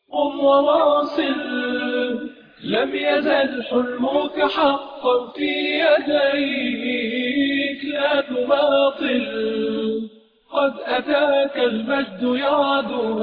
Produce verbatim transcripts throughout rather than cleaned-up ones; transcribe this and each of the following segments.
قم وواصل، لم يزل حلمك حقا في يديك، لا تماطل، قد أتاك المجد يعدو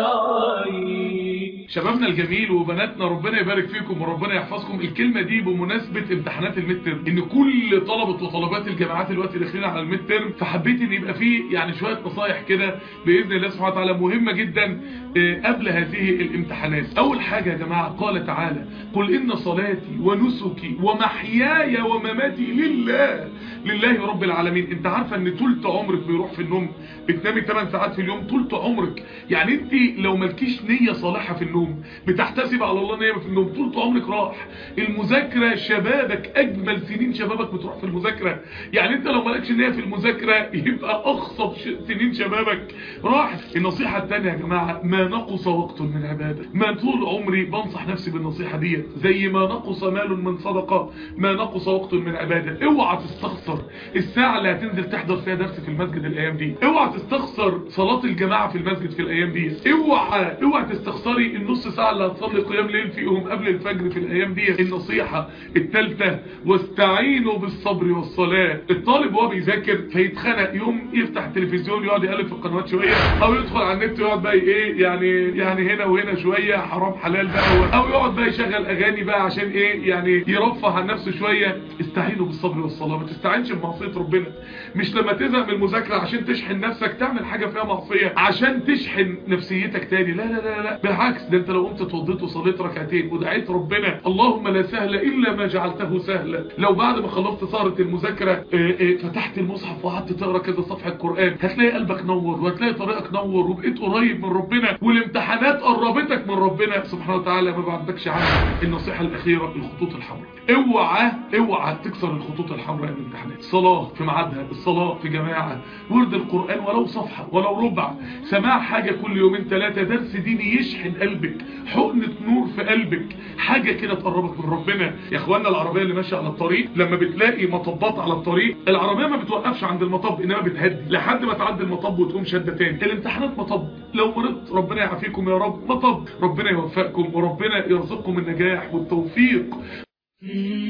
السعي. شبابنا الجميل وبناتنا ربنا يبارك فيكم وربنا يحفظكم. الكلمة دي بمناسبة امتحانات الميد ترم، ان كل طلبة وطلبات الجامعات دلوقتي داخلين على الميد ترم، فحبيت ان يبقى فيه يعني شوية نصايح كده بإذن الله سبحانه وتعالى مهمة جدا قبل هذه الامتحانات. اول حاجة يا جماعة قال تعالى: قل ان صلاتي ونسكي ومحياي ومماتي لله لله رب العالمين. انت عارفة ان تلت عمرك بيروح في النوم، بتنامي ثمان ساعات في اليوم تلت عمرك. يعني انت لو مالكيش نية صالحة في النوم، بتحتسب على الله نية في النوم، تلت عمرك راح. المذاكرة شبابك، اجمل سنين شبابك بتروح في المذاكرة. يعني انت لو مالكش نية في المذاكرة يبقى اخصب سنين شبابك راح. النصيحة التانية يا جماعة: ما نقص وقت من عبادة. ما طول عمري بنصح نفسي بالنصيحة دي، زي ما نقص مال من صدقة ما نقص وقت من عبادة. اوعى تستخسر الساعة اللي هتنزل تحضر فيها درس في المسجد الايام دي، اوعى تستخسر صلاة الجماعة في المسجد في الايام دي، اوعى اوعى تستخسري النص ساعة اللي هتصلي قيام ليل فيهم قبل الفجر في الايام دي. النصيحة الثالثة: واستعينوا بالصبر والصلاة. الطالب وهو بيذاكر فيتخنق، يوم يفتح التلفزيون يقعد يقلب في القنوات شوية، او يدخل على النت يقعد بقى ايه يعني يعني هنا وهنا شوية حرام حلال بقى، او يقعد بقى يشغل اغاني بقى عشان ايه يعني يرفه عن نفسه شوية. استعينوا بالصبر والصلاة. ما تستعينش بمعصية ربنا. مش لما تزهق من المذاكرة عشان تشحن نفسك تعمل حاجة فيها معصية عشان تشحن نفسيتك تاني. لا لا لا لا، بالعكس، ده انت لو قمت اتوضيت وصليت ركعتين ودعيت ربنا اللهم لا سهل الا ما جعلته سهلا، لو بعد ما خلصت سهرة المذاكرة اه اه فتحت المصحف وقعدت تقرا كذا صفحة قرآن، هتلاقي قلبك نور وهتلاقي طريقك نور وبقيت قريب من ربنا، والامتحانات قربتك من ربنا سبحانه وتعالى ما بعدكش عنه. النصيحة الأخيرة: الخطوط الحمراء. اوعى اوعى تكسر الخطوط الحمراء الامتحانات. صلاة في ميعادها، الصلاة في جماعة، ورد القرآن ولو صفحة ولو ربع، سماع حاجة كل يومين ثلاثة، درس ديني يشحن قلبك، حقنة نور في قلبك، حاجة كده تقربك من ربنا. يا اخوانا العربية اللي ماشية على الطريق لما بتلاقي مطبات على الطريق، العربية ما بتوقفش عند المطب انما بتهدي لحد ما تعدي المطب وتقوم شدة تاني. الامتحانات مطب، لو مرضت ربنا يعافيكم يا رب، مطب، ربنا يوفقكم وربنا يرزقكم النجاح والتوفيق.